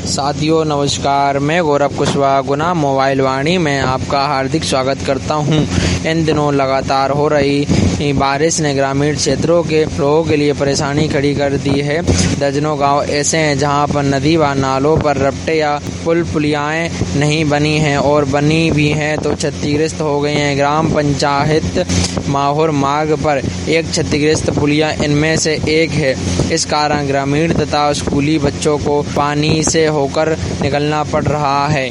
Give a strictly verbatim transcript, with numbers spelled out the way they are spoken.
साथियों नमस्कार, मैं गौरव कुशवाहा गुना मोबाइल वाणी में आपका हार्दिक स्वागत करता हूं। इन दिनों लगातार हो रही बारिश ने ग्रामीण क्षेत्रों के लोगों के लिए परेशानी खड़ी कर दी है। दर्जनों गांव ऐसे हैं जहां पर नदी व नालों पर रपटे या पुल पुलियाएं नहीं बनी हैं और बनी भी हैं तो क्षतिग्रस्त हो गई हैं। ग्राम पंचायत माहौर मार्ग पर एक क्षतिग्रस्त पुलिया इनमें से एक है। इस कारण ग्रामीण तथा स्कूली बच्चों को पानी से होकर निकलना पड़ रहा है।